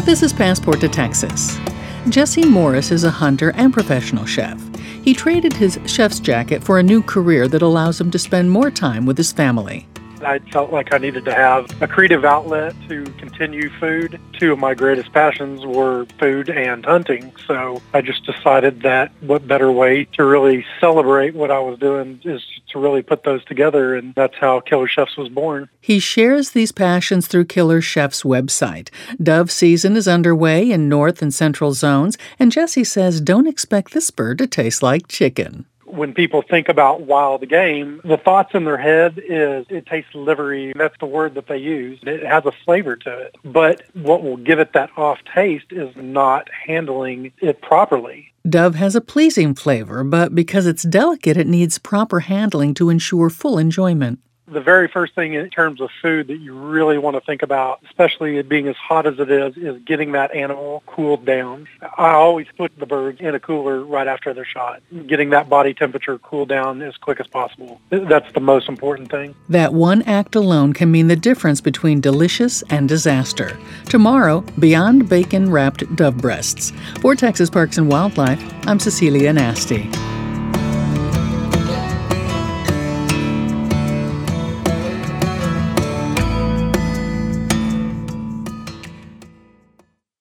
This is Passport to Texas. Jesse Morris is a hunter and professional chef. He traded his chef's jacket for a new career that allows him to spend more time with his family. I felt like I needed to have a creative outlet to continue food. Two of my greatest passions were food and hunting, so I just decided that what better way to really celebrate what I was doing is to really put those together, and that's how Killer Chefs was born. He shares these passions through Killer Chef's website. Dove season is underway in north and central zones, and Jesse says don't expect this bird to taste like chicken. When people think about wild game, the thoughts in their head is it tastes livery. That's the word that they use. It has a flavor to it. But what will give it that off taste is not handling it properly. Dove has a pleasing flavor, but because it's delicate, it needs proper handling to ensure full enjoyment. The very first thing in terms of food that you really want to think about, especially it being as hot as it is getting that animal cooled down. I always put the birds in a cooler right after they're shot, getting that body temperature cooled down as quick as possible. That's the most important thing. That one act alone can mean the difference between delicious and disaster. Tomorrow, beyond bacon-wrapped dove breasts. For Texas Parks and Wildlife, I'm Cecilia Nasty.